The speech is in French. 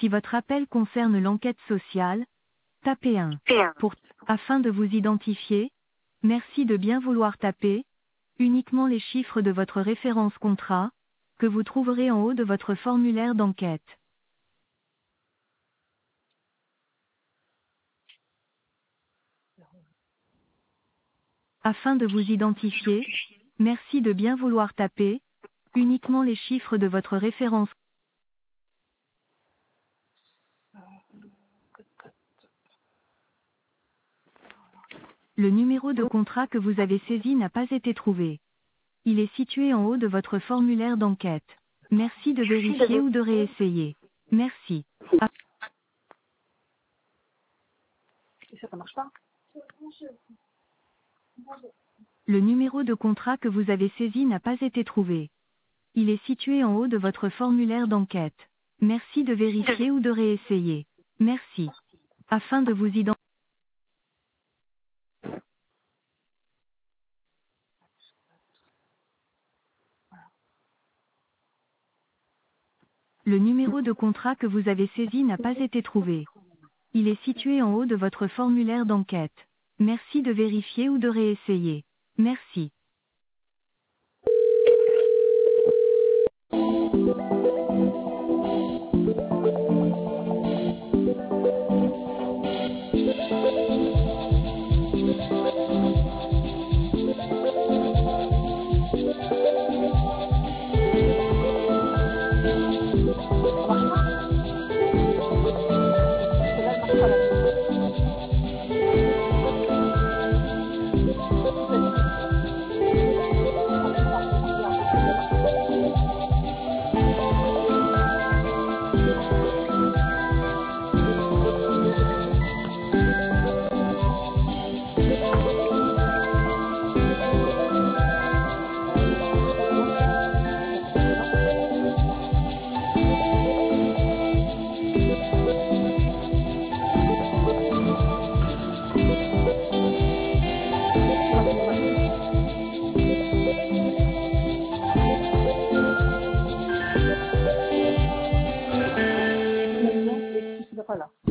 Si votre appel concerne l'enquête sociale, tapez 1. Afin de vous identifier, merci de bien vouloir taper uniquement les chiffres de votre référence contrat, que vous trouverez en haut de votre formulaire d'enquête. Afin de vous identifier, merci de bien vouloir taper uniquement les chiffres de votre référence. Le numéro de contrat que vous avez saisi n'a pas été trouvé. Il est situé en haut de votre formulaire d'enquête. Merci de vérifier ou de réessayer. Merci. Et ça marche pas? Le numéro de contrat que vous avez saisi n'a pas été trouvé. Il est situé en haut de votre formulaire d'enquête. Merci de vérifier ou de réessayer. Merci. Afin de vous identifier. Le numéro de contrat que vous avez saisi n'a pas été trouvé. Il est situé en haut de votre formulaire d'enquête. Merci de vérifier ou de réessayer. Merci. C'est pas là.